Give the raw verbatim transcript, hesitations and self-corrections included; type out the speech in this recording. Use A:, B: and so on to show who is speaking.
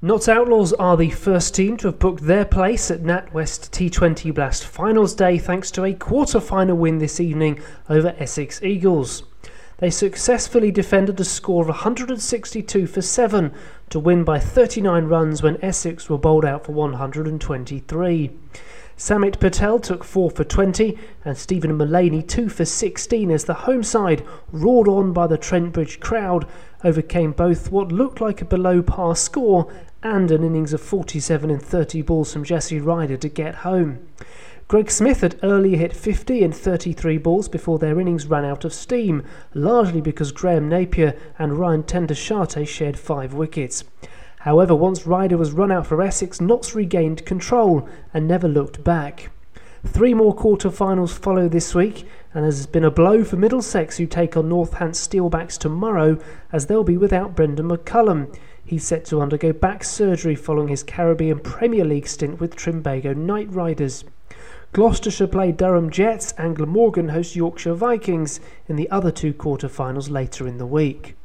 A: Notts Outlaws are the first team to have booked their place at NatWest T twenty Blast Finals Day thanks to a quarter-final win this evening over Essex Eagles. They successfully defended a score of one hundred sixty-two for seven to win by thirty-nine runs when Essex were bowled out for one hundred twenty-three. Samit Patel took four for twenty and Stephen Mullaney two for sixteen as the home side, roared on by the Trent Bridge crowd, overcame both what looked like a below par score and an innings of forty-seven and thirty balls from Jesse Ryder to get home. Greg Smith had earlier hit fifty and thirty-three balls before their innings ran out of steam, largely because Graham Napier and Ryan Tendershate shared five wickets. However, once Ryder was run out for Essex, Notts regained control and never looked back. Three more quarter-finals follow this week, and there's been a blow for Middlesex, who take on Northants Steelbacks tomorrow, as they'll be without Brendan McCullum. He's set to undergo back surgery following his Caribbean Premier League stint with Trimbago Knight Riders. Gloucestershire play Durham Jets and Glamorgan host Yorkshire Vikings in the other two quarter-finals later in the week.